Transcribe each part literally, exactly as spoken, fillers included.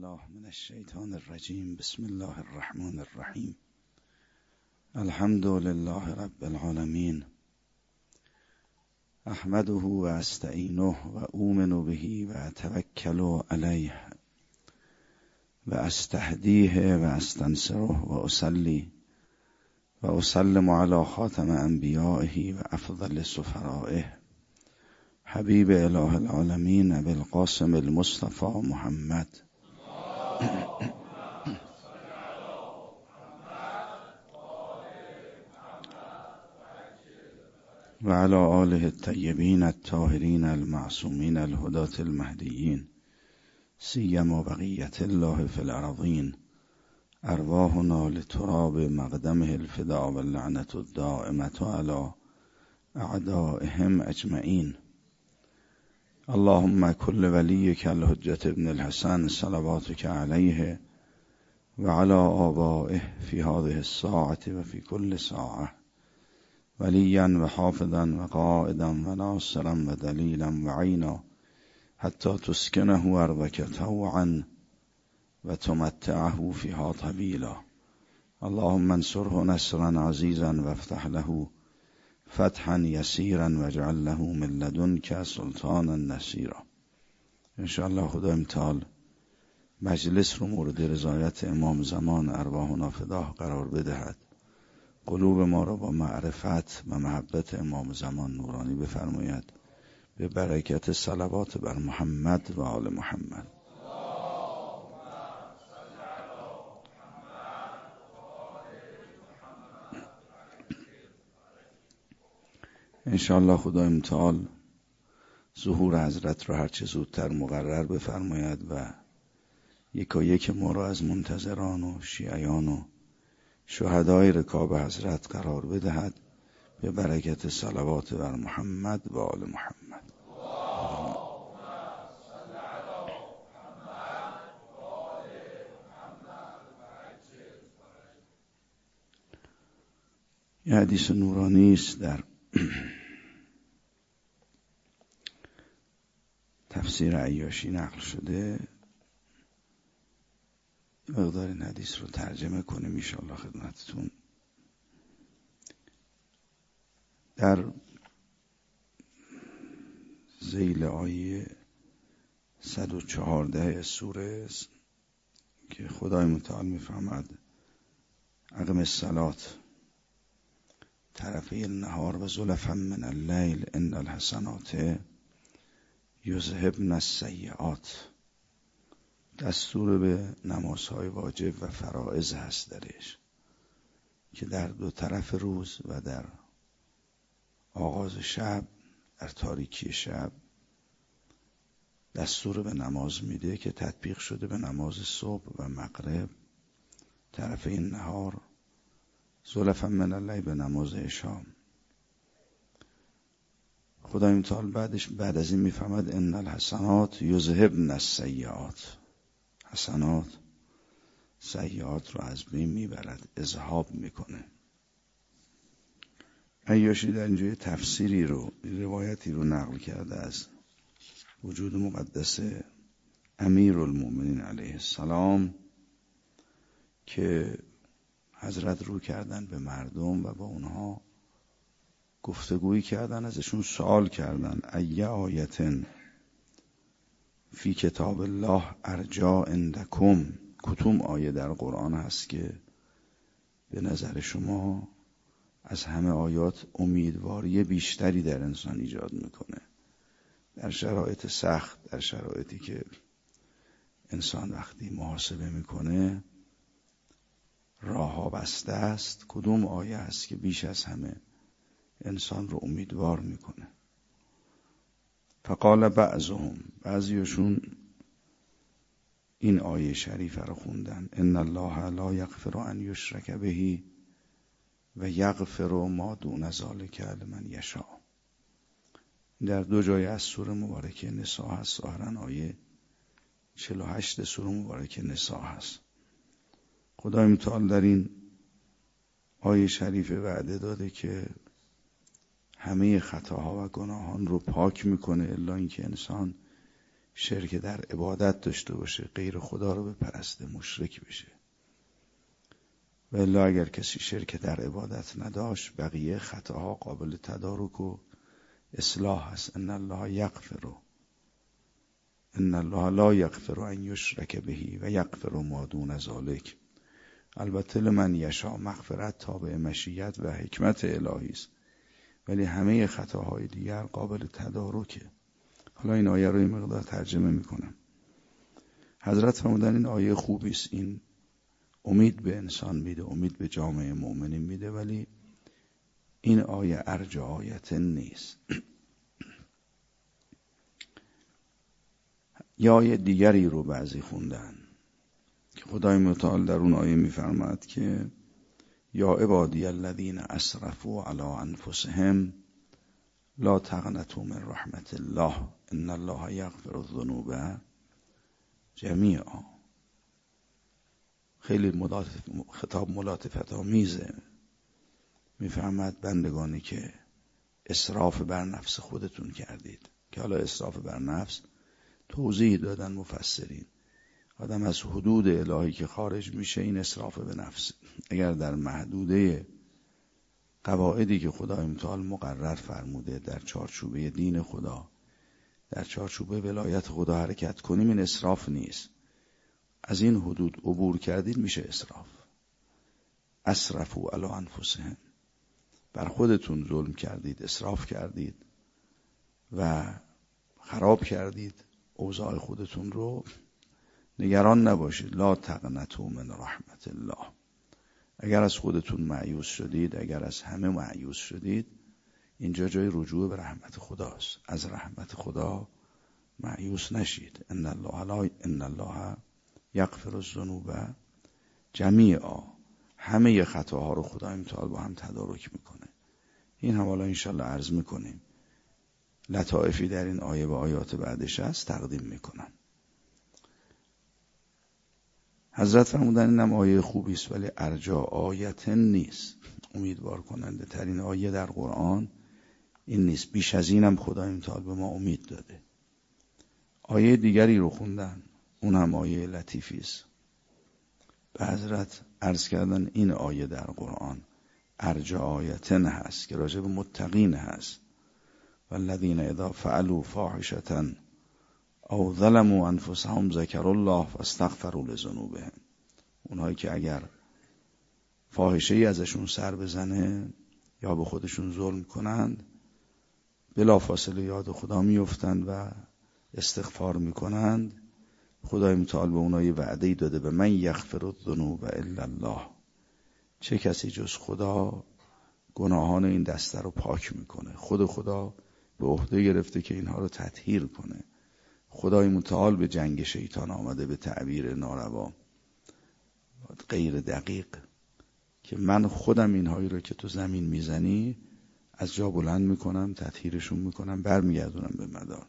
بالله من الشیطان الرجیم. بسم الله الرحمن الرحیم. الحمد لله رب العالمین. احمده و استعینه و اومن به و اتوکل علیه و استهدیه و استنصره و اصلی و اسلم علی خاتم انبیائه و افضل سفرائه حبیب اله العالمین ابی القاسم المصطفى محمد و علی آله الطیبین الطاهرین المعصومین الهداة المهدیین سیما بقیت الله فی الارضین ارواحنا لتراب مقدمه الفداء واللعنة الدائمة علی اعدائهم اجمعین. اللهم كل وليك الحجة ابن الحسن صلواتك عليه وعلى آبائه في هذه الساعة وفي كل ساعة وليا وحافظا وقائدا وناصرا ودليلا وعينا حتى تسكنه أرضك طوعا وتمتعه فيها طويلا. اللهم انصره نصرا عزيزا وافتح له فتحا یسیرا واجعل له من لدنک سلطانا نصیرا. انشاءالله خدا امتحال مجلس رو مورد رضایت امام زمان ارواحنا فداه قرار بدهد، قلوب ما را با معرفت و محبت امام زمان نورانی بفرماید، به برکت صلوات بر محمد و آل محمد. انشاءالله خدا امتحال ظهور حضرت را هرچه زودتر مقرر بفرماید و یکا یک ما را از منتظران و شیعیان و شهدای رکاب حضرت قرار بدهد، به برکت صلوات بر محمد و آل محمد. یه حدیث نورانی است در تفسیر عیاشی نقل شده. مقدار این حدیث رو ترجمه کنیم انشاءالله خدمتتون. در ذیل آیه صد و چهارده سوره که خدای متعال میفرماد اقم الصلاة طرفی النهار و زلفا من اللیل ان الحسنات یذهبن السیئات، دستور به نمازهای واجب و فرائض هست درش که در دو طرف روز و در آغاز شب، در تاریکی شب دستور به نماز میده که تطبیق شده به نماز صبح و مغرب، طرف این نهار، زلفا من اللیل به نماز عشا. خدای متعال بعدش بعد از این میفهمد ان الحسنات یذهبن السیئات، حسنات سیئات رو از بین میبرد، اذهاب میکنه. عیاشی در اینجای تفسیری رو، روایتی رو نقل کرده از وجود مقدس امیرالمومنین علیه السلام که حضرت رو کردن به مردم و با اونها گفتگویی کردن، ازشون سوال کردن ای آیتن فی کتاب الله ارجا عندکم، کدوم آیه در قرآن هست که به نظر شما از همه آیات امیدواری بیشتری در انسان ایجاد میکنه، در شرایط سخت، در شرایطی که انسان وقتی محاسبه میکنه راه ها بسته است، کدوم آیه هست که بیش از همه انسان رو امیدوار میکنه؟ فقال بعضهم، بعضیشون این آیه شریفه رو خوندن ان الله لا یغفر ان یشرک به و یغفر ما دون ذلک لمن یشاء. در دو جای از سوره مبارکه نساء هست، ظاهرا آیه چهل و هشت سوره مبارکه نساء هست. خدای متعال در این آیه شریفه وعده داده که همه خطاها و گناهان رو پاک میکنه الا اینکه انسان شرک در عبادت داشته باشه، غیر خدا رو بپرسته، مشرک بشه. و الا اگر کسی شرک در عبادت نداشت، بقیه خطاها قابل تدارک و اصلاح هست. ان الله یغفر ان الله لا یغفر ان یشرک به و یغفر ما دون ذلک. البته لمن یشاء مغفرت تابع مشیت و حکمت الهی است، ولی همه خطاهای دیگر قابل تدارکه. حالا این آیه رو این مقدار ترجمه میکنم. حضرت فرمودن این آیه خوبی است، این امید به انسان میده، امید به جامعه مؤمنین میده، ولی این آیه ارجع آیت نیست. یا آیه دیگری رو بعضی خوندن که خدای متعال در اون آیه میفرماد که یا عبادی الذین اسرفوا علی انفسهم لا تقنطوا من رحمت الله ان الله یغفر الذنوب جمیعا. خیلی ملاطف، خطاب ملاطفت آمیزه. میفرماد بندگانی که اسراف بر نفس خودتون کردید، که حالا اسراف بر نفس توضیح دادن مفسرین. آدم از حدود الهی که خارج میشه، این اسراف به نفس. اگر در محدوده قواعدی که خدای متعال مقرر فرموده در چارچوبه دین خدا، در چارچوبه ولایت خدا حرکت کنیم، این اسراف نیست. از این حدود عبور کردید میشه اسراف. اسرفوا علی انفسهم، بر خودتون ظلم کردید، اسراف کردید و خراب کردید اوضاع خودتون رو. نگران نباشید. لا تقنطوا من رحمت الله. اگر از خودتون مایوس شدید، اگر از همه مایوس شدید، اینجا جای رجوع به رحمت خداست. از رحمت خدا مایوس نشید. ان الله لا ان الله یغفر الذنوب جمیعا. همه خطاها رو خدای متعال با هم تدارک میکنه. این هم حالا انشالله عرض میکنیم. لطائفی در این آیه و آیات بعدش هست، تقدیم میکنم. حضرت فرمودن اینم آیه خوبی است، ولی ارجا آیت نیست. امیدوار کننده ترین آیه در قرآن این نیست. بیش از اینم خدای متعال به ما امید داده. آیه دیگری رو خوندن، اون هم آیه لطیفی است. به حضرت عرض کردن این آیه در قرآن ارجا آیتن هست که راجع به متقین هست. والذین اذا فعلوا فاحشة او ظلموا انفسهم ذکروا الله فاستغفروا لذنوبهم. اونهایی که اگر فاحشه ای ازشون سر بزنه یا به خودشون ظلم کنند، بلافاصله یاد خدا میافتند و استغفار میکنند. خدای متعال به اونها یه وعده‌ای داده، به من یغفر الذنوب الا الله. چه کسی جز خدا گناهان این دسته رو پاک میکنه. خود خدا به عهده گرفته که اینها رو تطهیر کنه. خدای متعال به جنگ شیطان آمده، به تعبیر ناروا غیر دقیق، که من خودم اینهایی رو که تو زمین میزنی از جا بلند میکنم، تطهیرشون میکنم، برمیگردونم به مدار.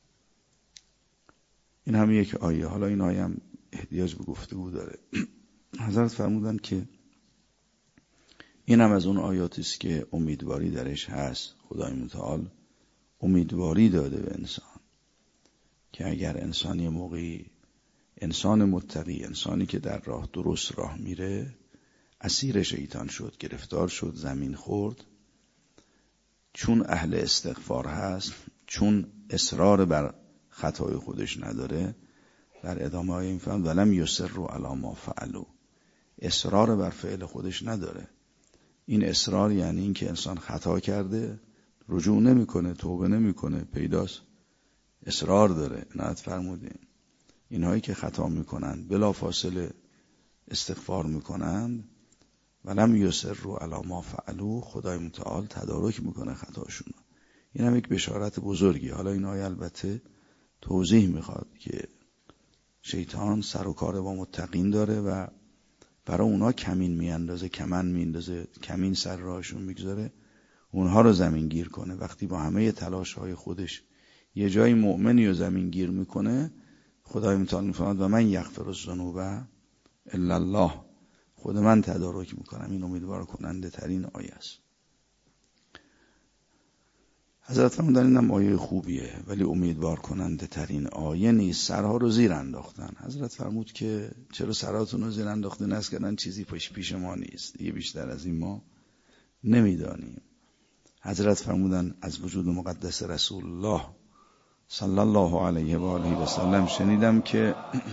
این هم یک آیه. حالا این آیه هم احتیاج به گفتگو داره. حضرت فرمودن که این هم از اون آیاتی است که امیدواری درش هست. خدای متعال امیدواری داده به انسان که اگر انسانی موقعی، انسان متقی، انسانی که در راه درست راه میره، اسیر شیطان شد، گرفتار شد، زمین خورد، چون اهل استغفار هست، چون اصرار بر خطای خودش نداره، در ادامه های این فهم ولم یصروا علی ما فعلوا، اصرار بر فعل خودش نداره. این اصرار یعنی این که انسان خطا کرده، رجوع نمیکنه، توبه نمیکنه، پیداست اصرار داره. عنایت فرمودین اینهایی که خطا میکنند بلافاصله استغفار میکنند، ولم یصروا علی ما فعلوا، خدای متعال تدارک میکنه خطاشون. این هم یک بشارت بزرگی. حالا این آیه البته توضیح میخواد که شیطان سر و کار با متقین داره و برای اونا کمین میاندازه، کمن میاندازه، کمین سر راهشون میگذاره، اونها رو زمین گیر کنه. وقتی با همه تلاش های خودش یه جای مؤمنی رو زمین گیر میکنه، خدای متعال میفرماد و من یغفر الذنوب الا الله، خود من تدارک میکنم. این امیدوار کننده ترین آیه است. حضرت فرمودن اینم آیه خوبیه ولی امیدوار کننده ترین آیه نیست، سرها رو زیر انداختن. حضرت فرمود که چرا سرهاتون رو زیر انداختن؟ از کردن چیزی پیش پیش ما نیست، دیگه بیشتر از این ما نمیدانیم. حضرت فرمودن از وجود مقدس رسول الله صلی الله علیه و آله و سلم شنیدم که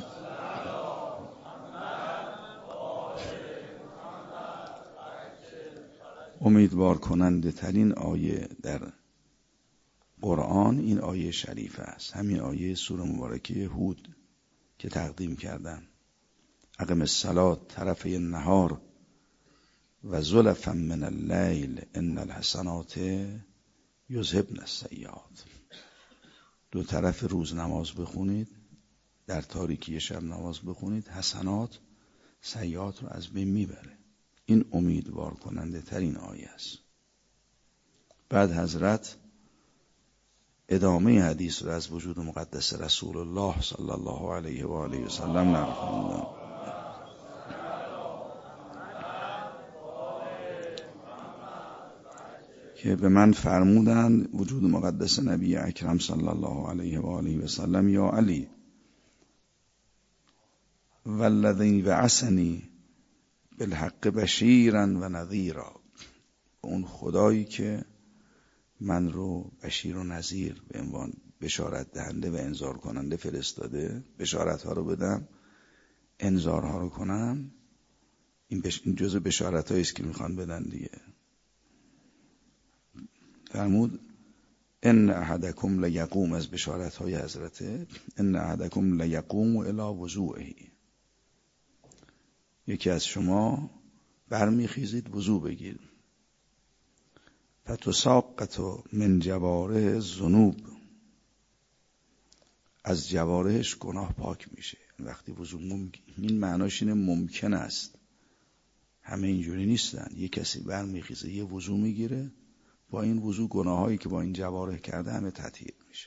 امیدوار کننده ترین آیه در قرآن این آیه شریف است، همین آیه سوره مبارکه هود که تقدیم کردم. اقم الصلاة طرفی النهار و زلفا من اللیل ان الحسنات یذهبن السیئات. دو طرف روز نماز بخونید، در تاریکی شب نماز بخونید، حسنات سیئات رو از بین میبره. این امیدوار کننده ترین آیه است. بعد حضرت ادامه حدیث رو از وجود مقدس رسول الله صلی الله علیه و آله و سلم نقل فرمودند که به من فرمودند وجود مقدس نبی اکرم صلی الله علیه و آله و سلم یا علی والذی بعثنی بالحق بشیرا و نذیرا، اون خدایی که من رو بشیر و نذیر به عنوان بشارت دهنده و انذار کننده فرستاده، بشارت ها رو بدم، انذار ها رو کنم. این, بش... این جزء بشارت هایی است که میخوان بدن دیگه. فرمود ان احدکم لیقوم، از بشارت های حضرته، ان احدکم لیقوم الی وضوئه، یکی از شما برمیخیزید وضو بگیر، فتساقط من جوارح الذنوب، از جوارحش گناه پاک میشه. وقتی وضو ممکن، این معناش اینه ممکن است، همه اینجوری نیستن. یه کسی برمیخیزه یه وضو میگیره، با این وضو گناهایی که با این جوارح کرده همه تطهیر میشه.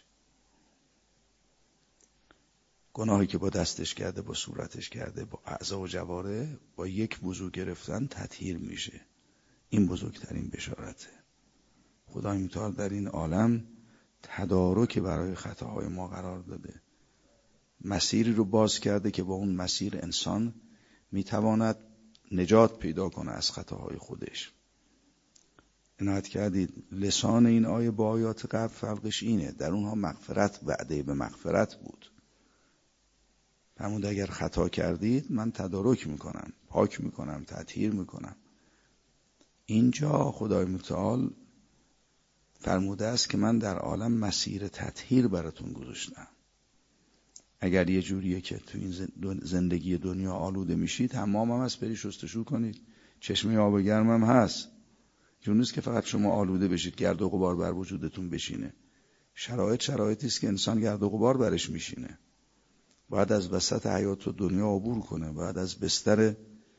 گناهی که با دستش کرده، با صورتش کرده، با اعضا و جوارح، با یک وضو گرفتن تطهیر میشه. این بزرگترین بشارته. خدای متعال در این عالم تدارک برای خطاهای ما قرار داده، مسیری رو باز کرده که با اون مسیر انسان میتواند نجات پیدا کنه از خطاهای خودش. عنایت کردید لسان این آیه با آیات قبل فرقش اینه، در اونها مغفرت وعده به مغفرت بود. فرمود اگر خطا کردید من تدارک میکنم، پاک میکنم، تطهیر میکنم. اینجا خدای متعال فرموده است که من در عالم مسیر تطهیر براتون گذاشتم. اگر یه جوریه که تو این زندگی دنیا آلوده میشید، حمام هم هست بری شستشو کنید، چشمه آب گرم هم هست. جون نیست که فقط شما آلوده بشید، گرد و غبار بر وجودتون بشینه. شرایط شرایطی است که انسان گرد و غبار برش میشینه، باید از وسط حیات و دنیا عبور کنه، باید از بستر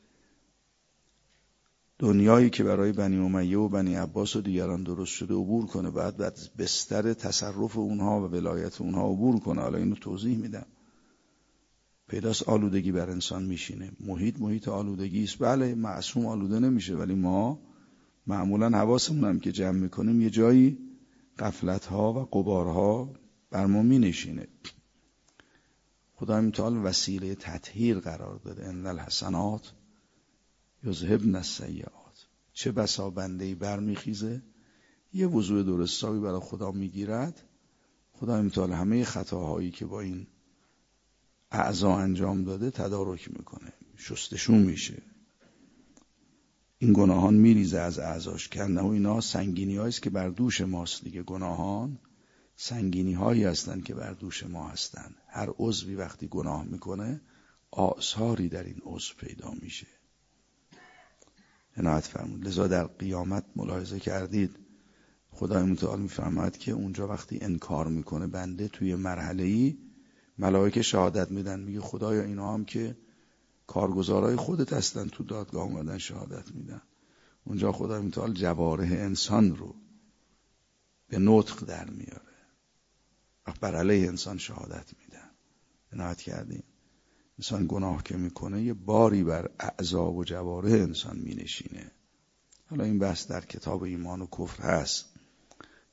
دنیایی که برای بنی امیه و بنی عباس و دیگران درست شده عبور کنه، باید بعد از بستر تصرف اونها و ولایت اونها عبور کنه. حالا اینو توضیح میدم. پیداست آلودگی بر انسان میشینه، محیط محیط آلودگی است. بله معصوم آلوده نمیشه، ولی ما معمولا حواسمون هم که جمع میکنیم یه جایی غفلت‌ها و غبارها بر ما مینشینه. خدای متعال وسیله تطهیر قرار داده. ان الحسنات یذهبن السیئات. چه بسا بنده‌ای برمیخیزه یه وضوء درستابی برای خدا میگیرد، خدای متعال همه خطاهایی که با این اعضا انجام داده تدارک میکنه، شستشو میشه، این گناهان میریزه از اعضاش. کنه و اینا سنگینی هاییست که بر دوش ماست دیگه. گناهان سنگینی هایی هستن که بر دوش ما هستن. هر عضوی وقتی گناه میکنه آثاری در این عضو پیدا میشه. عنایت فرمود. لذا در قیامت ملاحظه کردید خدای متعال میفرماید که اونجا وقتی انکار میکنه بنده توی مرحله‌ای، ملائکه شهادت میدن، میگه خدایا اینا هم که کارگزارای خودت هستن، تو دادگاه اومدن شهادت میدن. اونجا خدای متعال جوارح انسان رو به نطق در میاره و بر علیه انسان شهادت میدن. عنایت کردیم. انسان گناه که میکنه یه باری بر اعضا و جوارح انسان مینشینه. حالا این بحث در کتاب ایمان و کفر هست،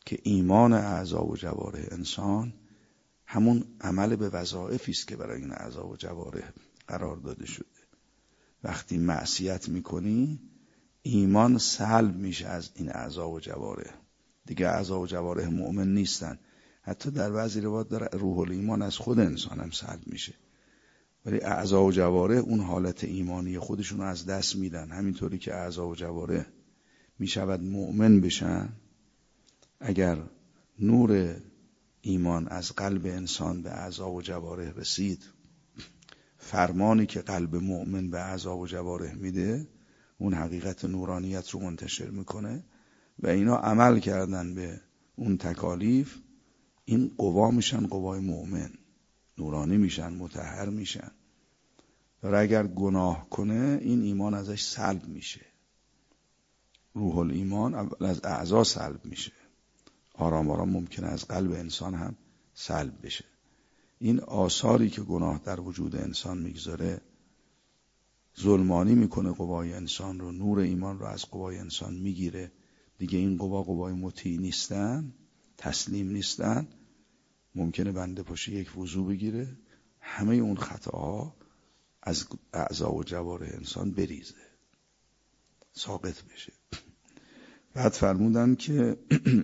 که ایمان اعضا و جوارح انسان همون عمل به وظایفی است که برای این اعضا و جوارح قرار داده شده. وقتی معصیت میکنی ایمان سلب میشه از این اعضا و جوارح، دیگه اعضا و جوارح مؤمن نیستن. حتی در بعضی روایات داره روح الایمان از خود انسان هم سلب میشه، ولی اعضا و جوارح اون حالت ایمانی خودشون رو از دست میدن. همینطوری که اعضا و جوارح میشود مؤمن بشن، اگر نور ایمان از قلب انسان به اعضا و جوارح رسید، فرمانی که قلب مؤمن به اعضا و جوارح میده اون حقیقت نورانیت رو منتشر میکنه و اینا عمل کردن به اون تکالیف، این قوا میشن قوای مؤمن، نورانی میشن، مطهر میشن. و اگر گناه کنه این ایمان ازش سلب میشه. روح الایمان اول از اعضا سلب میشه، آرام آرام ممکنه از قلب انسان هم سلب بشه. این آثاری که گناه در وجود انسان میگذاره ظلمانی میکنه قوای انسان رو، نور ایمان رو از قوای انسان میگیره. دیگه این قوا قوای مطیع نیستن، تسلیم نیستن. ممکنه بنده پاشه یک وضو بگیره، همه اون خطاها از اعضا و جوارح انسان بریزه، ساقط بشه. بعد فرمودن که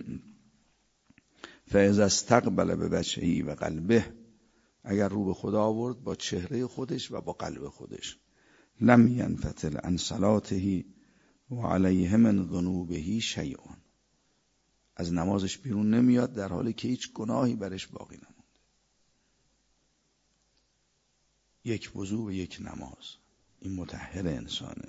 فاذا استقبل بوجهه و قلبه، اگر رو به خدا آورد با چهره خودش و با قلب خودش، لم ینفتل عن صلاته و علیه من ذنوبه شیء، از نمازش بیرون نمیاد در حالی که هیچ گناهی برش باقی نمونده. یک وضو و یک نماز، این مطهر انسانه.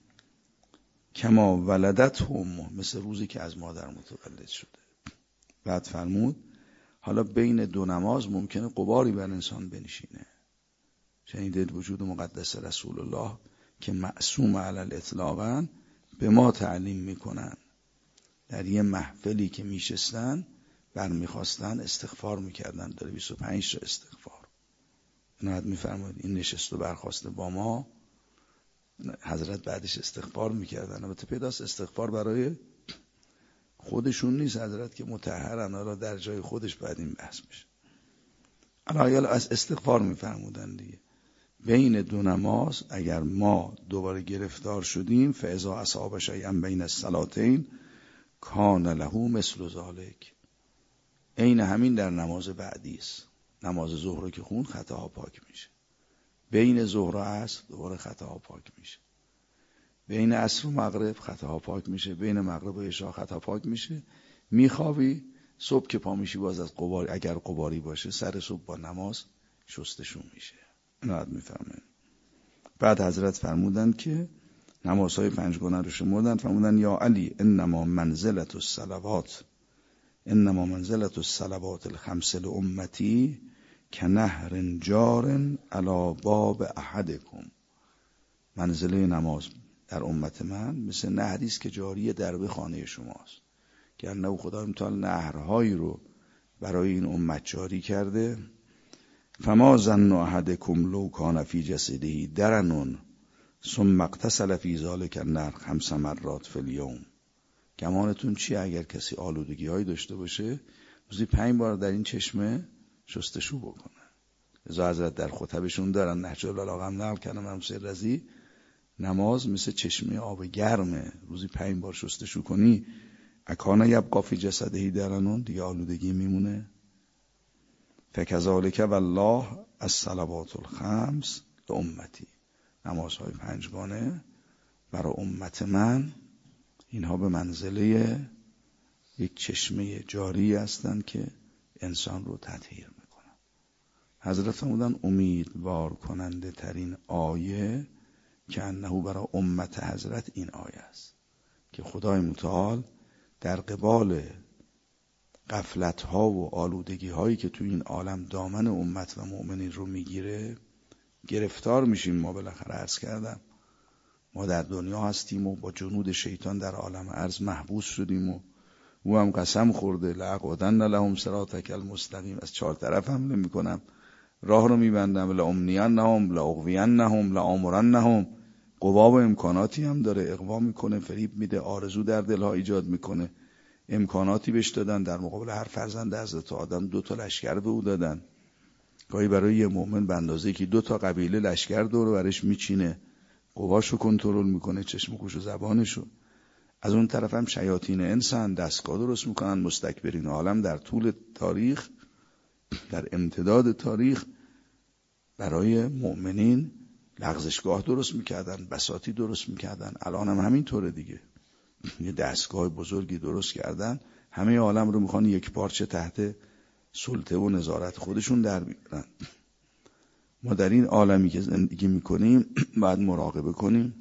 کما ولدت امه، مثل روزی که از مادر متولد شده. بعد فرمود حالا بین دو نماز ممکنه غباری بر انسان بنشینه. شنیدید وجود مقدس رسول الله که معصوم علی الاطلاق به ما تعلیم میکنن، در یه محفلی که میشستن برمیخواستن استغفار میکردن، داره بیست و پنج تا استغفار. اینو میفرماید این نشست و برخواسته با ما، حضرت بعدش استغفار میکردن. البته پیداست استغفار برای خودشون نیست، حضرت که مطهرن، را در جای خودش بعد این بحث میشه. الان از استغفار میفرمودن دیگه. بین دو نماز اگر ما دوباره گرفتار شدیم، فاذا اصاب شیئا بین الصلاتین کان له مثل ذلک، عین همین در نماز بعدی است. نماز ظهر که خون خطاها پاک میشه، بین ظهر و عصر دوباره خطاها پاک میشه، بین عصر و مغرب خطاها پاک میشه، بین مغرب و عشاء خطا پاک میشه. میخوابی، صبح که پا میشی باز از غبار، اگر غباری باشه سر صبح با نماز شستشون میشه. اینو میفهمن. بعد حضرت فرمودن که نمازهای پنجگانه رو شمردن، فرمودن یا علی انما منزلت الصلوات انما منزلت الصلوات الخمس لامتی کنهر جار علی باب احدکم، منزله نماز در امت من مثل نهری است که جاری درب خانه شماست. گرنه خدا امتحان نهرهایی رو برای این امت جاری کرده. فما ظن احدکم لو کان فی جسده درن ثم اغتسل فی ذلک النهر خمس مرات فی الیوم، گمانتون چی اگر کسی آلودگی هایی داشته باشه روزی پنج بار در این چشمه شستشو بکنه. ازا حضرت در خطبشون دارن نهج البلاغه هم نقل کردن، مرحوم سید رضی، نماز مثل چشمه آب گرمه، روزی پنج بار شستشو کنی اکانه یبقا فی جسده درنون، دیگه آلودگی میمونه. فکذالک والله الصلوات الخمس لامتی، نمازهای پنجگانه برای امت من اینها به منزله یک چشمه جاری هستند که انسان رو تطهیر میکنن. حضرت فرمودن امیدوار کننده ترین آیه که انه برای امت حضرت این آیه است که خدای متعال در قبال غفلت ها و آلودگی هایی که تو این عالم دامن امت و مؤمنین رو میگیره گرفتار میشیم. ما بالاخره عرض کردم ما در دنیا هستیم و با جنود شیطان در عالم عرض محبوس شدیم و او هم قسم خورده لأقعدن لهم صراطک المستقیم، از چهار طرف حمله میکنم، راه رو میبندم، لأمنینهم لأغوینهم لآمرنهم، قوا و امکاناتی هم داره، اغوا میکنه، فریب میده، آرزو در دلها ایجاد میکنه. امکاناتی بهش دادن، در مقابل هر فرزند حضرت آدم دو تا لشکر به او دادن. گاهی برای یه مؤمن به اندازه‌ای که دو تا قبیله لشکر دور برش میچینه، قواشو کنترل میکنه، چشم و گوش و زبانشو. از اون طرف هم شیاطین انسان دستگاه درست میکنن، مستکبرین عالم در طول تاریخ، در امتداد تاریخ برای مؤمنین لغزشگاه درست میکردن، بساطی درست میکردن. الان هم همین طوره دیگه، یه دستگاه بزرگی درست کردن، همه عالم رو میخوان یک پارچه تحت سلطه و نظارت خودشون در بیارن. ما در این عالمی که زندگی میکنیم باید مراقبه کنیم،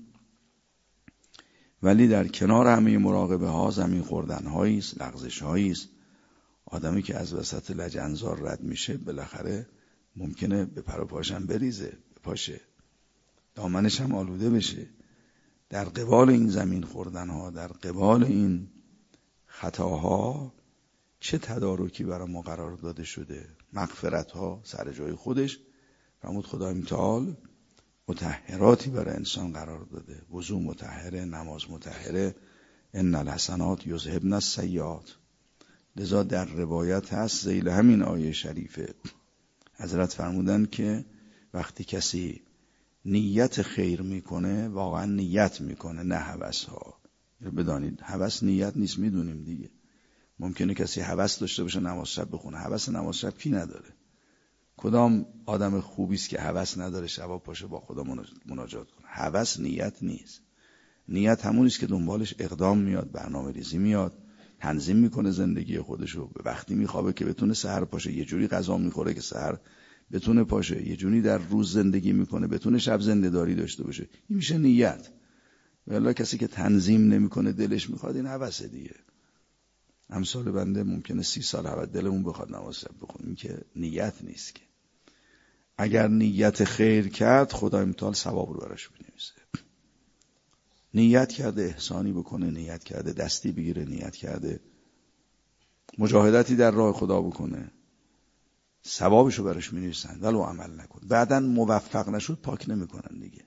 ولی در کنار همه مراقبه ها زمین خوردن هاییست، لغزش هاییست. آدمی که از وسط لجنزار رد میشه بالاخره ممکنه به پر و پاشم بریزه، بپاشه، دامنش هم آلوده بشه. در قبال این زمین خوردن ها، در قبال این خطاها چه تدارکی برای ما قرار داده شده؟ مغفرت ها سر جای خودش، فرمود خدای متعال مطهراتی برای انسان قرار داده. وضو مطهره، نماز مطهره، ان الحسنات یذهبن السیئات. لذا در روایت هست ذیل همین آیه شریفه حضرت فرمودن که وقتی کسی نیت خیر میکنه واقعا نیت میکنه، نه هوس ها. بدانید هوس نیت نیست، میدونیم دیگه. ممکنه کسی هوس داشته باشه نماز شب بخونه. هوس نماز شب کی نداره؟ کدام آدم خوبی است که هوس نداره شبا پاشه با خدا مناجات کنه؟ هوس نیت نیست. نیت همونی است که دنبالش اقدام میاد، برنامه ریزی میاد، تنظیم میکنه زندگی خودشو، به وقتی میخوابه که بتونه سحر پاشه، یه جوری غذا میخوره که سحر بتونه پاشه، یه جوری در روز زندگی میکنه بتونه شب زنده داری داشته باشه. این میشه نیت. والا کسی که تنظیم نمیکنه دلش میخواد، این هوسه دیگه. امثال بنده ممکنه سی سال هوس دلمون بخواد نماز شب بخونیم، که نیت نیست. که اگر نیت خیر کرد خدای متعال ثواب رو براش بنویسه. نیت کرده احسانی بکنه، نیت کرده دستی بگیره، نیت کرده مجاهدتی در راه خدا بکنه، ثوابشو براش می‌نویسن. ولو عمل نکن، بعدن موفق نشد پاک نمی‌کنن دیگه.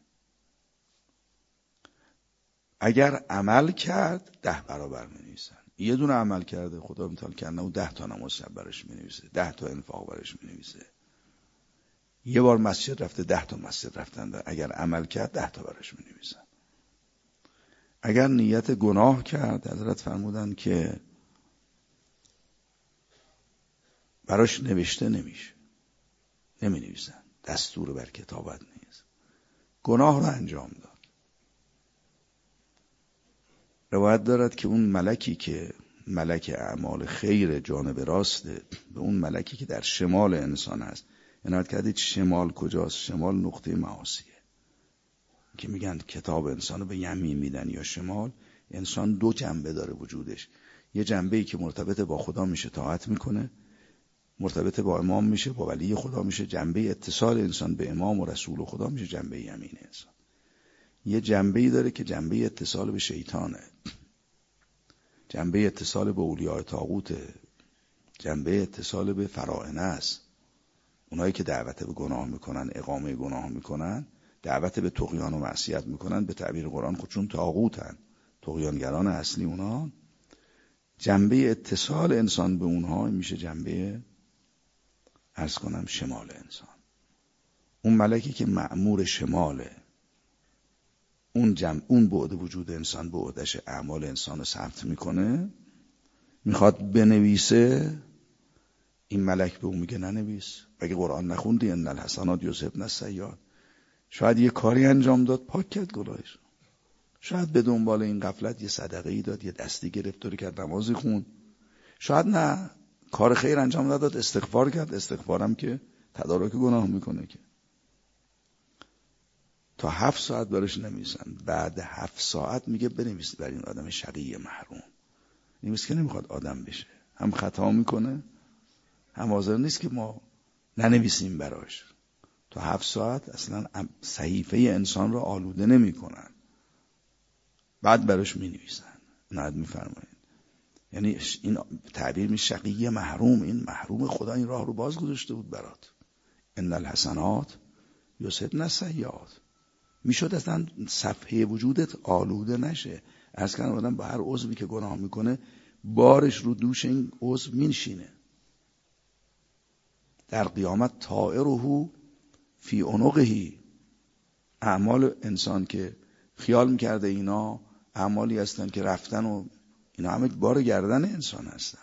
اگر عمل کرد ده برابر می‌نویسن. یه دونه عمل کرده خدا متعال کنه و ده تا نماز شب براش می‌نویسه، ده تا انفاق براش می‌نویسه. یه بار مسجد رفته ده تا مسجد رفتن، اگر عمل کرد ده تا براش می‌نویسن. اگر نیت گناه کرد حضرت فرمودن که براش نوشته نمیشه، نمی نویسن، دستور بر کتابت نیست، گناه رو انجام داد. روایت دارد که اون ملکی که ملک اعمال خیر جانب راسته، به اون ملکی که در شمال انسان هست، عنایت کردید شمال کجاست؟ شمال نقطه معاصیه که میگن کتاب انسانو به یمین میدن یا شمال. انسان دو جنبه داره وجودش، یه جنبه‌ای که مرتبط با خدا میشه، طاعت میکنه، مرتبط با امام میشه، با ولی خدا میشه. جنبه اتصال انسان به امام و رسول و خدا میشه جنبه یمین انسان. یه جنبه‌ای داره که جنبه اتصال به شیطانه، جنبه اتصال به اولیاء طاغوته، جنبه اتصال به فراعنه است. اونایی که دعوت به گناه میکنن، اقامه گناه میکنن، دعوت به طغیان و معصیت میکنن، به تعبیر قرآن خودشون طاغوتن، طغیانگران اصلی اونها. جنبه اتصال انسان به اونها میشه جنبه عرض کنم شمال انسان. اون ملکی که مأمور شماله، اون جمع اون بعد وجود انسان به عهده‌اش اعمال انسان رو ثبت میکنه، میخواد بنویسه، این ملک به اون میگه ننویس. اگه قرآن نخوندی ان الحسنات یذهبن السیئات، شاید یه کاری انجام داد پاک کرد گناهش، شاید به دنبال این غفلت یه صدقه‌ای داد، یه دستی گرفت طوری کرد نمازی خون، شاید نه کار خیر انجام نداد استغفار کرد، استغفارم که تدارک گناه میکنه. که تا هفت ساعت برش نمیسن، بعد هفت ساعت میگه بنویس بر این آدم شقی محروم. این مسکین نمیخواد آدم بشه، هم خطا میکنه هم حاضر نیست که ما ننویسیم براش. تا هفت ساعت اصلا صحیفه انسان رو آلوده نمیکنن، بعد براش مینویسن. نهاد میفرمایید یعنی این تعبیر می شقی محروم، این محروم خدا این راه رو باز گذاشته بود برات. ان الحسنات یذهبن السیئات. میشد اصلا صفحه وجودت آلوده نشه. عرض کردم آدم با هر عضوی که گناه میکنه بارش رو دوش این عضو مینشینه. در قیامت طائره فی عنقه. اعمال انسان که خیال میکرده اینا اعمالی هستن که رفتن و اینا همه بار گردن انسان هستن.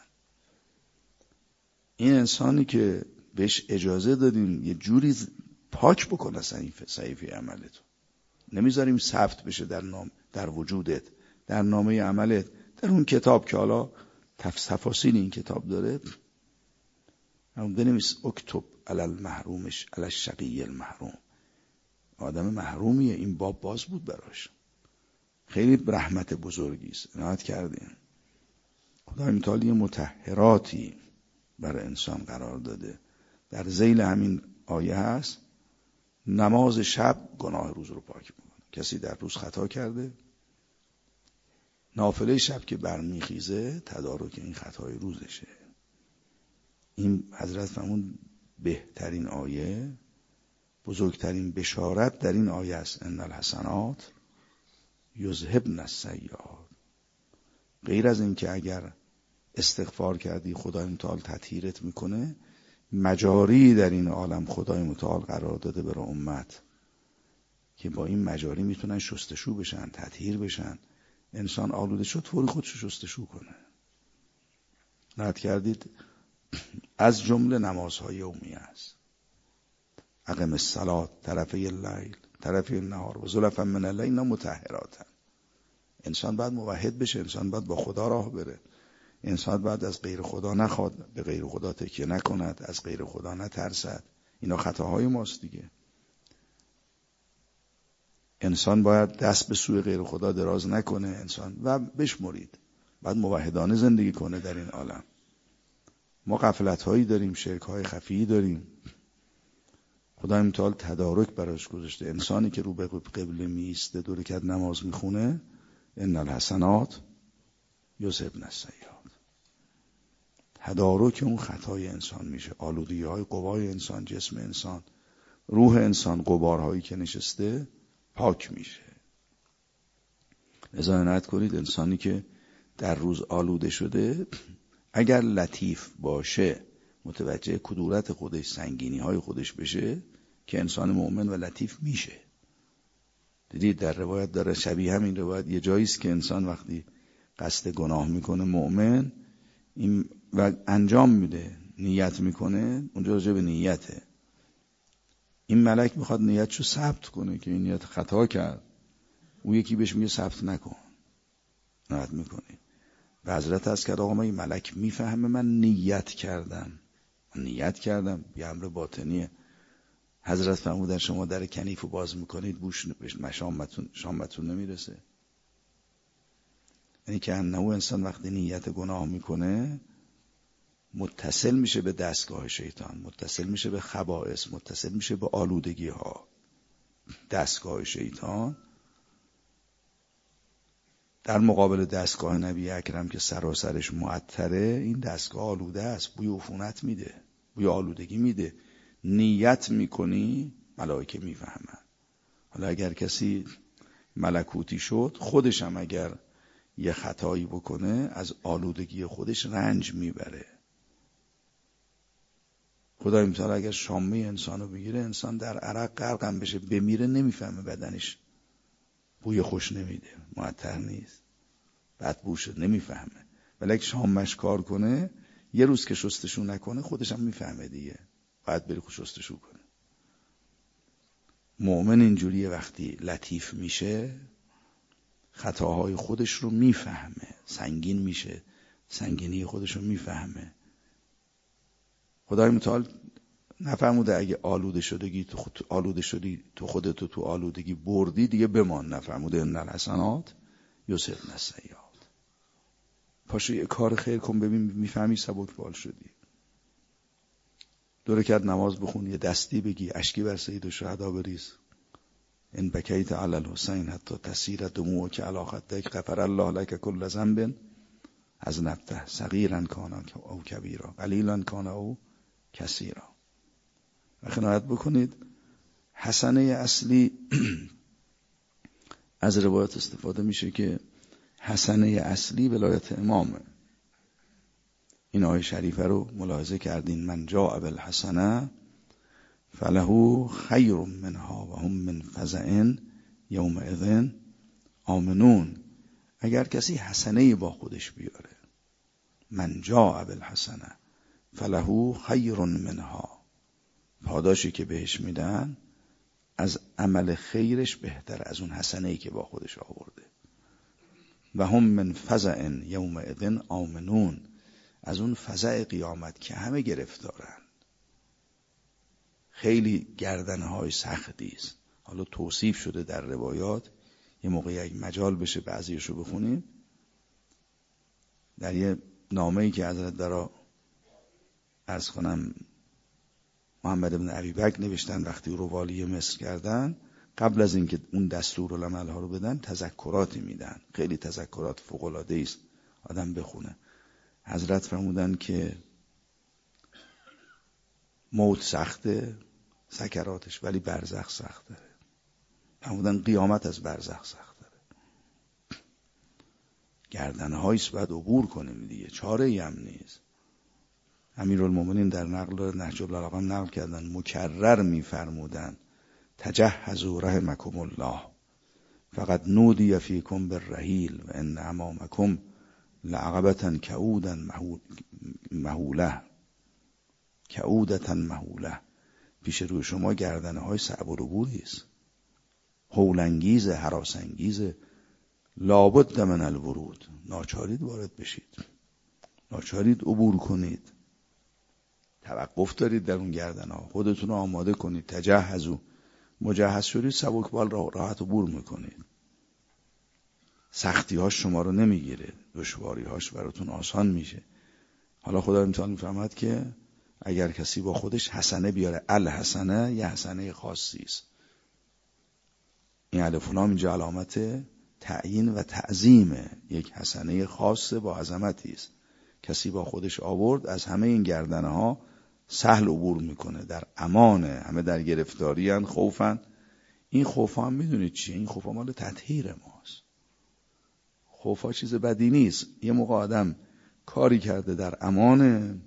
این انسانی که بهش اجازه دادیم یه جوری پاک بکنه صحیفه عملتو، نمیذاریم ثبت بشه در نام در وجودت، در نامه عملت، در اون کتاب که حالا تفاصیل این کتاب داره. همون بنویس اکتب علی المحرومش علی الشقی المحروم. آدم محرومیه، این باب باز بود براش. خیلی رحمت بزرگی است. عنایت کردیم. خدای متعال یه مطهراتی برای انسان قرار داده. در ذیل همین آیه هست نماز شب گناه روز رو پاک میکنه. کسی در روز خطا کرده، نافله شب که برمیخیزه تدارک این خطای روزشه. این حضرت فرمود بهترین آیه، بزرگترین بشارت در این آیه است. ان الحسنات یذهبن السیئات. غیر از این که اگر استغفار کردی خدای متعال تطهیرت میکنه، مجاری در این عالم خدای متعال قرار داده برای امت که با این مجاری میتونن شستشو بشن، تطهیر بشن. انسان آلوده شد فوری خودشو شستشو کنه. نهت کردید از جمله نمازهای یومی است. اقم الصلاة طرفی اللیل طرفی النهار و زلفا من اللیل. اینا مطهراتن. انسان باید موحد بشه، انسان باید با خدا راه بره، انسان باید از غیر خدا نخواد، به غیر خدا تکیه نکند، از غیر خدا نترسد. اینا خطاهای ماست دیگه. انسان باید دست به سوی غیر خدا دراز نکنه انسان و بشمرید. باید موحدانه زندگی کنه در این عالم. ما غفلت هایی داریم، شرک های خفی داریم. خدای متعال تدارک براش گذاشته. انسانی که رو به قبله میسته دو رکعت نماز میخونه، ان الحسنات یذهبن السیئات. تدارک اون خطای انسان میشه. آلودگی های قوای انسان، جسم انسان، روح انسان، غبارهایی که نشسته پاک میشه. لذا عنایت کنید انسانی که در روز آلوده شده اگر لطیف باشه، متوجه کدورت خودش، سنگینی های خودش بشه، که انسان مؤمن و لطیف میشه. دیدید در روایت داره، شبیه همین روایت یه جاییست که انسان وقتی قصد گناه میکنه مؤمن این و انجام میده، نیت میکنه، اونجا راجع به نیته. این ملک میخواد نیتشو ثبت کنه که این نیت خطا کرد. اون یکی بهش میگه ثبت نکن، نیت میکنه. و حضرت هست که آقا ما این ملک میفهمه من نیت کردم، من نیت کردم، یه امر باطنیه. حضرت فرمودن شما در کنیفو باز میکنید بوش شامتون شامتون نمیرسه. یعنی که انه انسان وقتی نیت گناه میکنه متصل میشه به دستگاه شیطان، متصل میشه به خبائث، متصل میشه به آلودگی ها. دستگاه شیطان در مقابل دستگاه نبی اکرم که سراسرش معطره، این دستگاه آلوده است، بوی عفونت میده، بوی آلودگی میده. نیت میکنی ملائکه میفهمن. حالا اگر کسی ملکوتی شد، خودش هم اگر یه خطایی بکنه از آلودگی خودش رنج میبره. خدای متعال اگر شامه انسانو بگیره، انسان در عرق غرقم بشه بمیره، نمیفهمه بدنش بوی خوش نمیده، معطر نیست، بدبو شد، نمیفهمه. ولی اگه شامش کار کنه، یه روز که شستشو نکنه خودش هم میفهمه دیگه، باید بری خود شستشو کنه. مؤمن اینجوریه، وقتی لطیف میشه خطاهای خودش رو میفهمه، سنگین میشه، سنگینی خودش رو میفهمه. خدای متعال نفرموده اگه آلوده شدگی تو خود آلوده شدی تو خودتو تو آلودگی بردی دیگه بمان. نفرموده ان الحسنات یذهبن السیئات. پاشو یه کار خیر کن ببین میفهمی سبکبال شدی. دو رکعت نماز بخون، یه دستی بگی، اشکی بر سید الشهدا بریز. ان بکیت علی الحسین حتی تسیر دموعک علی خدک غفر الله لک کل ذنب اذنبته صغیرا کان او کبیرا قلیلا کان او کثیرا. و عنایت بکنید حسنه اصلی از روایت استفاده میشه که حسنه اصلی ولایت امامه. این آیه شریفه رو ملاحظه کردین، من جاء بالحسنه فله خیر منها و هم من فزع یومئذ آمنون. اگر کسی حسنه با خودش بیاره، من جاء بالحسنه فله خیر منها، پاداشی که بهش میدن از عمل خیرش بهتر از اون حسنه‌ای که با خودش آورده. و هم من فزع یومئذ آمنون، از اون فزع قیامت که همه گرفتارن. خیلی گردنهای سختی است. حالا توصیف شده در روایات، یه موقع یک مجال بشه بعضیشو بخونیم. در یه نامه‌ای که حضرت درا عرض کنم محمد بن ابی بکر نوشتن وقتی رو والی مصر کردن، قبل از اینکه اون دستورالعمل ها رو بدن تذکراتی میدن. خیلی تذکرات فوق العاده است، آدم بخونه. حضرت فرمودن که موت سخته، سکراتش، ولی برزخ سخته. فرمودن قیامت از برزخ سخته. گردنهایش باید عبور کنیم دیگه، چاره ای هم نیست. امیرالمومنین در نقل نهج البلاغه نقل کردن، مکرر میفرمودن تجهزوا رحمکم الله فقد نودی فیکم بالرحیل و ان امامکم لعقبة کعودا مهوله کعودة مهوله. پیش روی شما گردنه های صعب العبوری است، هولانگیز، هراسانگیز، لابد من الورود، ناچارید وارد بشید، ناچارید عبور کنید، توقف دارید در اون گردن ها، خودتون رو آماده کنید. تجهزوا، مجهز شدید، سبکبال راحت عبور میکنید. سختی هاش شما رو نمیگیره، دشواری هاش براتون آسان میشه. حالا خدا امتحان میفرماد که اگر کسی با خودش حسنه بیاره، الحسنه یه حسنه خاصی است. این الف و لام اینجا علامت تعیین و تعظیمه، یک حسنه خاصه با عظمتی است. کسی با خودش آورد، از همه این گردنه ها سهل عبور میکنه، در امانه. همه در گرفتاریان، خوفن. این خوفا هم میدونید چیه؟ این خوفا مال تطهیر ماست. خوفا چیز بدی نیست. یه موقع آدم کاری کرده در امانه،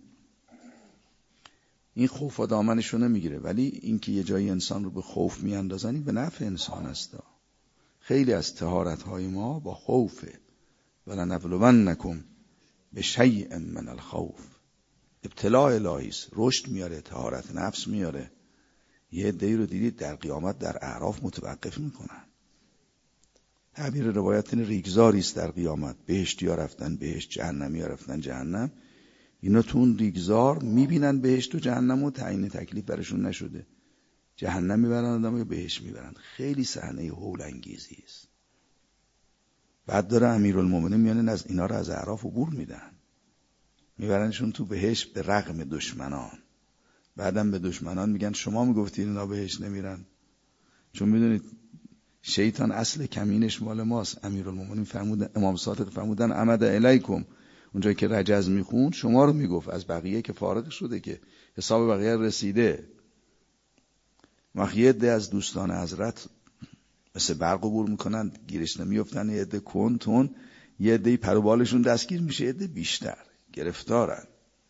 این خوفا دامنشو نمیگیره، ولی اینکه یه جایی انسان رو به خوف میاندازن، این به نفع انسان است. خیلی از طهارت های ما با خوفه. ولنبلونکم بشیء من الخوف، ابتلاء الهی است، رشد میاره، طهارت نفس میاره. یه عده‌ای رو دیدید در قیامت در اعراف متوقف میکنن. تعبیر روایت این ریگزاری است در قیامت. بهشتی‌ها رفتن بهشت، جهنمی‌ها رفتن جهنم. اینا تو اون ریگزار میبینن بهشت و جهنم و تعیین تکلیف برشون نشده. جهنم میبرن آدم یا بهشت میبرن. خیلی صحنه هول انگیزی است. بعد داره امیرالمومنین میانن از اینا رو از اعراف عبور میدن، میبرنشون تو بهشت به رغم دشمنان. بعدم به دشمنان میگن شما میگفتید اینا بهشت نمیرن. چون میدونید شیطان اصل کمینش مال ماست. امیرالمومنین فرمودن، امام صادق فرمودن عمد الیکم، اونجایی که رجز میخوند شما رو میگفت، از بقیه که فارغ شده که حساب بقیه رسیده. وقتی یه عده از دوستان حضرت مثل برق عبور میکنن، گیرش نمیافتن، یه عده کن تون، یه عده پروبالشون دستگیر میشه، یه عده بیشتر گرفتارن.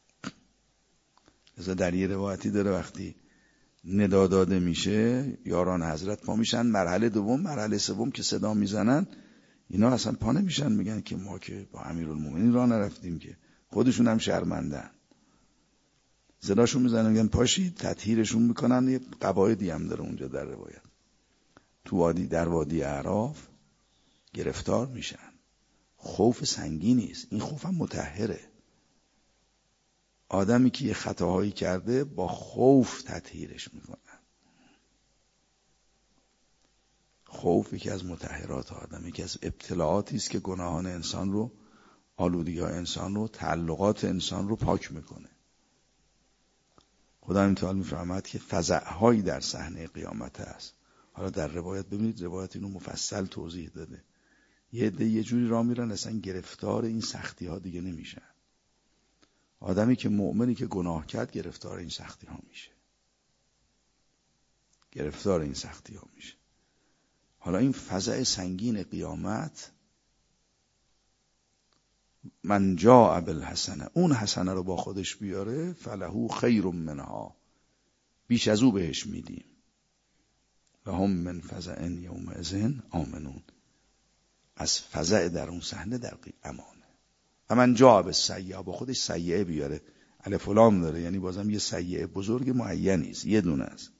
از در یه روایتی داره وقتی ندا داده میشه یاران حضرت پا میشن، مرحله دوم مرحله سوم که صدا میزنن اینا اصلا پا نمیشن، میگن که ما که با امیرالمومنین راه نرفتیم، که خودشون هم شرمندن. صداشون میزنن میگن پاشید، تطهیرشون میکنن. یه قواعدی هم داره اونجا در روایت. تو وادی در وادی اعراف گرفتار میشن. خوف سنگینی است. این خوف هم مطهره. آدمی که یه خطاهایی کرده با خوف تطهیرش میکنن. خوف یکی از مطهرات آدم، یکی از ابتلاعاتی است که گناهان انسان رو، آلودگی‌های انسان رو، تعلقات انسان رو پاک میکنه. خدا امتحان میفرماید که فزع‌هایی در صحنه قیامت است. حالا در روایت ببینید، روایت اینو مفصل توضیح داده. یه عده یه جوری راه میرن اصلا گرفتار این سختی ها دیگه نمیشن. آدمی که مؤمنی که گناه کرد گرفتار این سختی ها میشه. گرفتار این سختی ها میشه. حالا این فزع سنگین قیامت من جاء بالحسنه، اون حسنه رو با خودش بیاره، فله خیر منها، بیش از او بهش میدیم. و هم من فزع یومئذ آمنون، از فزع در اون صحنه در امانه. و من جاء بالسیئه، با خودش سیئه بیاره، الف و لام داره، یعنی بازم یه سیئه بزرگ معینی است، یه دونه است.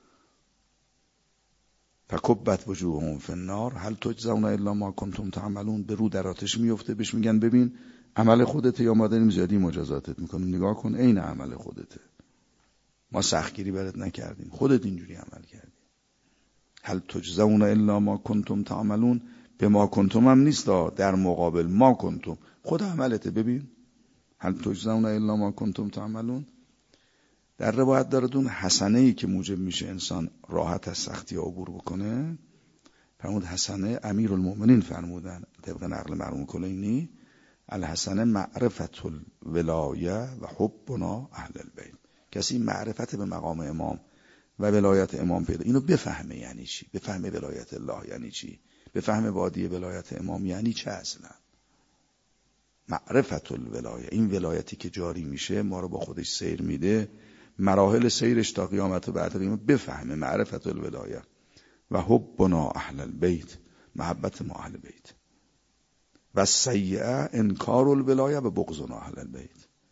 فکبت وجوههم فی النار هل تجزون الا ما کنتم تعملون، به رو در آتش میفته، بهش میگن ببین عمل خودته یا ما داریم زیادی مجازاتت میکنیم، نگاه کن عین عمل خودته، ما سختگیری برات نکردیم، خودت اینجوری عمل کردی. هل تجزون الا ما کنتم تعملون، به ما کنتم هم نیست، در مقابل ما کنتم، خود عملته، ببین هل تجزون الا ما کنتم تعملون. در روایت داره اون حسنه ای که موجب میشه انسان راحت از سختی عبور بکنه، فرمود حسنه امیرالمؤمنین فرمودن طبق نقل مرحوم کلینی، الحسنه معرفت الولایه و حبنا اهل البیت، کسی معرفت به مقام امام و ولایت امام پیدا، اینو بفهمه یعنی چی، بفهمه ولایت الله یعنی چی، بفهمه وادی ولایت امام یعنی چه اصلا. معرفت الولایه، این ولایتی که جاری میشه ما رو با خودش سیر میده، مراحل سیرش تا قیامت و بعد قیامت، بفهمه معرفت الولایه و حبنا اهل البیت، محبت ما اهل بیت، و سیئه انکار الولایه و بغضنا اهل البیت،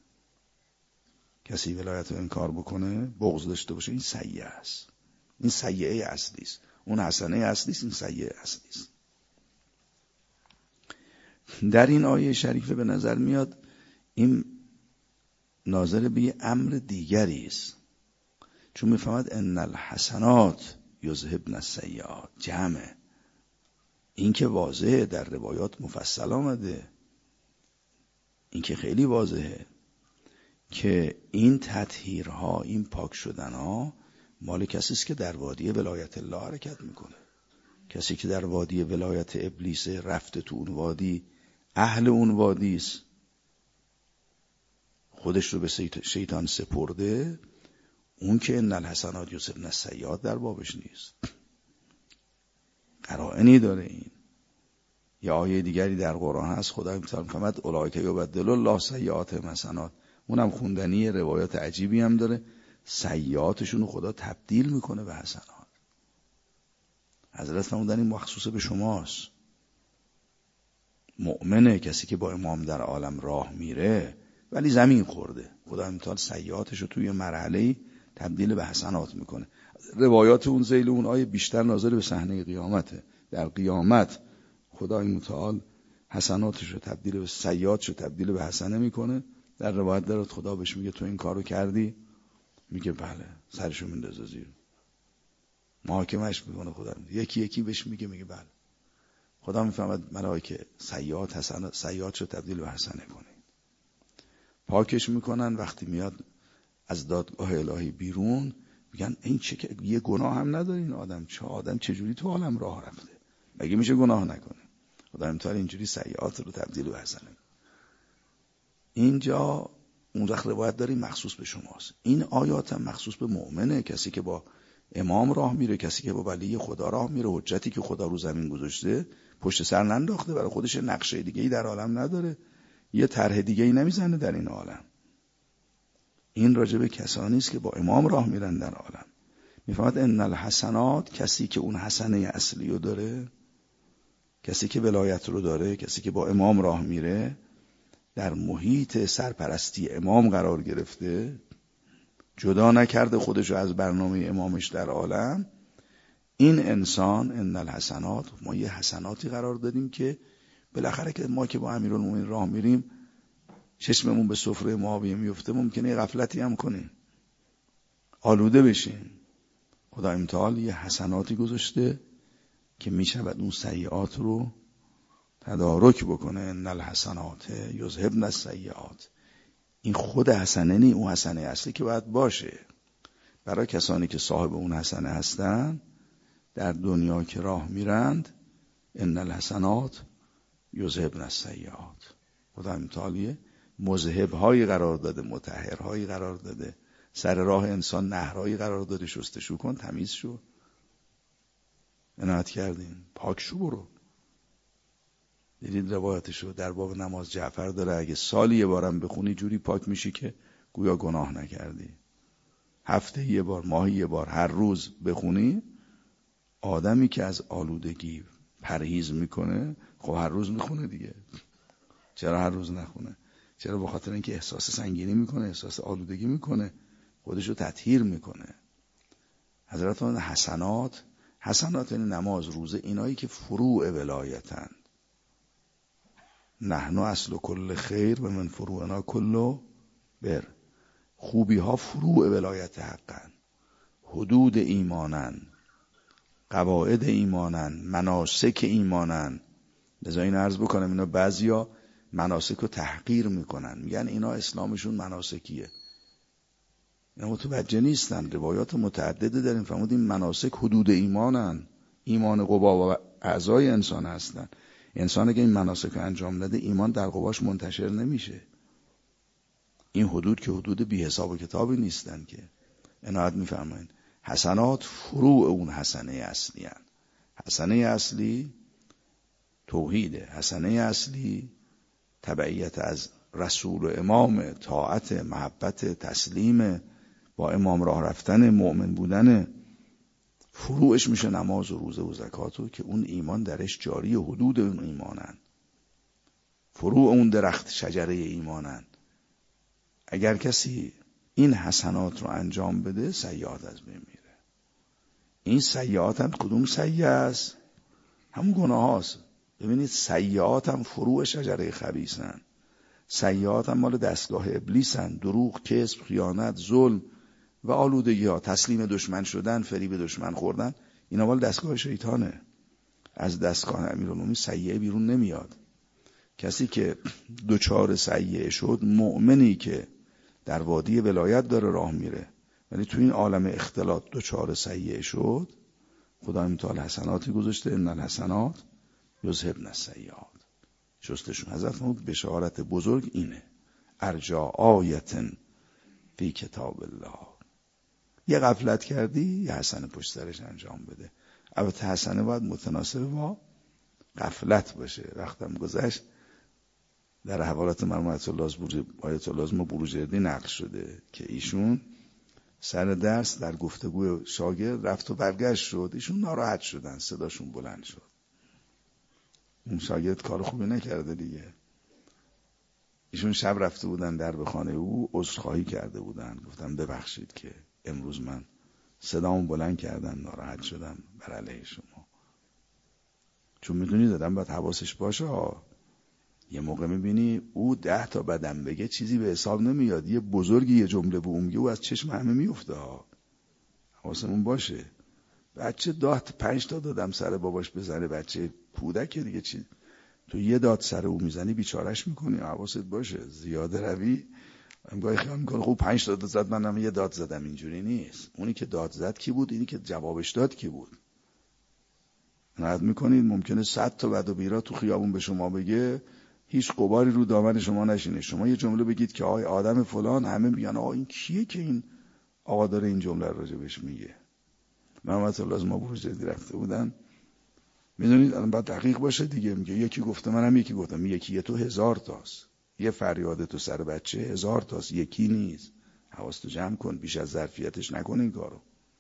کسی ولایت رو انکار بکنه، بغض داشته باشه، این سیئه است، این سیئه اصلی است، اون حسنه اصلی است، این سیئه اصلی است. در این آیه شریفه به نظر میاد این ناظر به یه امر دیگری است، چون میفهمد ان الحسنات یذهبن السیئات، جمعه، این که واضحه در روایات مفصل آمده، این که خیلی واضحه که این تطهیرها، این پاک شدنها مال کسی است که در وادی ولایت الله حرکت میکنه. کسی که در وادی ولایت ابلیس رفته تو اون وادی، اهل اون وادی است، خودش رو به شیطان سپرده، اون که ان الحسنات یذهبن السیئات در بابش نیست. قرائنی داره این. یه آیه دیگری در قرآن هست، خدا میفرماید اولئک یبدل الله سیئاتهم حسنات، اونم خوندنی، روایات عجیبی هم داره، سیئاتشون رو خدا تبدیل میکنه به حسنات. حضرت فرمودن این مخصوص به شماست. مؤمنه کسی که با امام در عالم راه میره ولی زمین خورده، خدا امتحان سیئاتش رو توی مرحله تبدیل به حسنات میکنه. روایات اون ذیل اون آیه بیشتر ناظر به صحنه قیامته، در قیامت خدای متعال حسناتش رو تبدیل به سیئاتش رو تبدیل به حسنه میکنه. در روایت دارد خدا بهش میگه تو این کارو کردی، میگه بله، سرشو میندازه زیر، محاکمش میکنه خدا، یکی یکی بهش میگه، میگه بله. خدا میفهمد ملائکه سیئات حسنات، سیئاتش رو تبدیل به حسنه کنه، پاکش میکنن. وقتی میاد از دادگاه الهی بیرون میگن این چه که یه گناه هم نداره این آدم، چه آدم چجوری تو عالم راه رفته، مگه میشه گناه نکنه؟ خدا امتحان اینجوری سیئات رو تبدیل به حسنه. اینجا اون وقت روایت داری مخصوص به شماست. این آیات هم مخصوص به مؤمنه، کسی که با امام راه میره، کسی که با ولی خدا راه میره، حجتی که خدا رو زمین گذاشته پشت سر ننداخته، برای خودش نقشه دیگه‌ای در عالم نداره، یه طرح دیگه‌ای نمیزنه در این عالم. این راجع به کسانی است که با امام راه میرن در عالم. میفهمد ان الحسنات، کسی که اون حسنه اصلی رو داره، کسی که ولایت رو داره، کسی که با امام راه میره، در محیط سرپرستی امام قرار گرفته، جدا نکرده خودشو از برنامه امامش در عالم، این انسان ان الحسنات، ما یه حسناتی قرار دادیم که بالاخره که ما که با امیرالمومنین راه میریم چشممون به سفره معاویه میفته، ممکنه غفلتی هم کنیم، آلوده بشیم. خدای متعال یه حسناتی گذاشته که میشود اون سیئات رو تدارک بکنه. ان الحسنات یذهبن السیئات، این خود حسنه نی، اون حسنه اصلی که باید باشه. برای کسانی که صاحب اون حسنه هستن در دنیا که راه میرند، ان الحسنات یذهبن السیئات، خدای متعال مذهب‌هایی قرار داده، مطهرهایی قرار داده، سر راه انسان نهرهایی قرار داده، شستشو کن، تمیز شو، عنایت کردین، پاک شو، برو. دیدید روایتشو در باب نماز جعفر داره اگه سالی یه بارم بخونی جوری پاک میشی که گویا گناه نکردی. هفته یه بار، ماهی یه بار، هر روز بخونی، آدمی که از آلودگی پرهیز میکنه خب هر روز میخونه دیگه. چرا هر روز نخونه؟ چرا؟ به خاطر اینکه احساس سنگینی میکنه، احساس آلودگی میکنه، خودشو تطهیر میکنه. حضرت فرمودن حسنات، حسنات یعنی نماز، روزه، اینایی که فروع ولایتن. نحن اصل کل خیر و من فروعنا کل بر. خوبی ها فروع ولایت حقن، حدود ایمانن، قواعد ایمانن، مناسک ایمانن. لذا این عرض بکنم اینا بعضیا مناسک رو تحقیر میکنن، میگن اینا اسلامشون مناسکیه. اینا متوجه نیستن. روایات متعدده داریم فرمود این مناسک حدود ایمانن. ایمان قبا و اعضای انسان هستن. انسان اگه این مناسک رو انجام نده ایمان در قباش منتشر نمیشه. این حدود که حدود بی حساب و کتابی نیستن که. عنایت میفرمایید حسنات فروع اون حسنه اصلی هن. حسنه اصلی توحیده، حسنه اصلی تبعیت از رسول و امام، طاعت، محبت، تسلیم، با امام راه رفتن، مؤمن بودن. فروعش میشه نماز و روزه و زکاتو که اون ایمان درش جاری، حدود اون ایمانن. فروع اون درخت شجره ایمانن. اگر کسی این حسنات رو انجام بده سیئات از بین میره. این سیئات هم کدوم سیئه است؟ همون گناه هست. ببینید سیئات هم فروع شجره خبیثن. سیئات هم مال دستگاه ابلیسن. دروغ، کذب، خیانت، ظلم و آلودگی ها، تسلیم دشمن شدن، فریب دشمن خوردن، اینا مال دستگاه شیطانه. از دستگاه امیرالمومنین سیئه بیرون نمیاد. کسی که دوچار سیئه شد، مؤمنی که در وادی ولایت داره راه میره ولی تو این عالم اختلاط دوچار سیئه شد، خدای متعال حسناتی گذاشته، ان الحسنات یذهبن السیئات. شستشون. حضرت فرمود بشارت بزرگ اینه، ارجا آیت فی کتاب الله. یه غفلت کردی یه حسنه پشت سرش انجام بده. البته حسنه باید متناسب با غفلت باشه. وقتم گذشت در حوالات مرحوم آیت الله بروجردی نقل شده که ایشون سر درس در گفتگوی شاگرد رفت و برگشت شد. ایشون ناراحت شدن، صداشون بلند شد. اون شاگرد کار خوبی نکرده دیگه. ایشون شب رفته بودن در به خانه او، عذرخواهی کرده بودن، گفتم ببخشید که امروز من صدامو بلند کردم، ناراحت شدم بر علیه شما. چون میدونی دادم باید حواسش باشه. یه موقع میبینی او ده تا بدن بگه چیزی به حساب نمیاد، یه بزرگی یه جمله به اون میگه او از چشم همه میفته. حواسمون باشه. بچه داد پنج تا دادم سر باباش بزنه، بچه کودک دیگه، چی تو یه داد سر او میزنی بیچارش میکنی. حواست باشه. زیاده روی امگاهی خیال میکنه خب پنج تا داد زد منم یه داد زدم. اینجوری نیست. اونی که داد زد کی بود؟ اینی که جوابش داد کی بود؟ نهاد میکنید ممکنه صد تا بد و بیرا تو خیابون به شما بگه، هیچ غباری رو دامن شما نشینه. شما یه جمله بگید که آقای آدم فلان، همه میگن آقا این کیه که این آقا داره این جمله رو راجبش میگه. محمد الله از ما بروجردی رفته بودن. میدونید الان باید دقیق باشه دیگه. میگه یکی گفته منم یکی گفتم. یکی یه تو هزار تاست. یه فریاد تو سر بچه هزار تاست، یکی نیست. حواستو جمع کن، بیش از ظرفیتش نکن این کارو.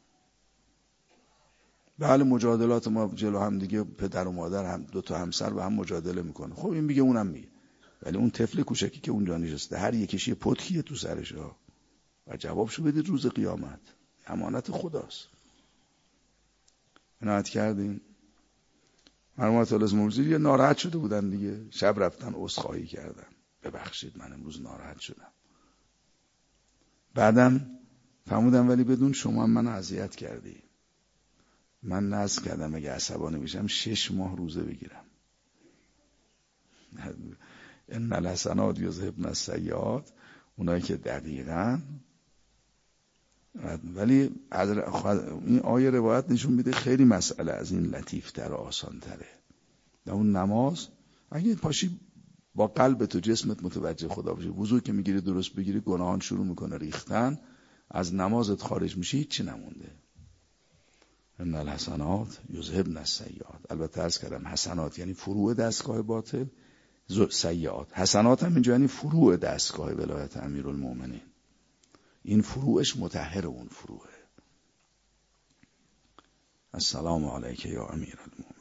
بله مجادلات ما جلو هم دیگه، پدر و مادر هم دو تا همسر با هم مجادله میکنه. خب این میگه اونم میگه. ولی اون طفل کوچکی که اونجا نشسته هر یکیش یه پتکیه تو سرش ها و جوابشو بدید روز قیامت. امانت خداست. عنایت کردین. مرحوم آیت الله مرزی یه ناراحت شده بودن دیگه. شب رفتن عذرخواهی کردن. ببخشید من امروز ناراحت شدم. بعدم فرمودم ولی بدون شما هم منو اذیت کردی. من نذر کردم اگه عصبانی بشم شش ماه روزه بگیرم. ان الحسنات یذهبن السیئات. اونایی که دقیقاً. ولی این آیه روایت نشون میده خیلی مسئله از این لطیفتر و آسان تره. در اون نماز اگه پاشی با قلبت و جسمت متوجه خدا باشی، وضو که میگیری درست بگیری، گناهان شروع میکنه ریختن، از نمازت خارج میشی، هیچی نمونده. ان الحسنات یذهبن السیئات. البته عرض کردم حسنات یعنی فروع دستگاه باطل، سیئات حسنات هم اینجا یعنی فروع دستگاه ولایت امیرالمومنین. این فروعش مطهر اون فروعه. السلام علیک یا امیرالمومنین.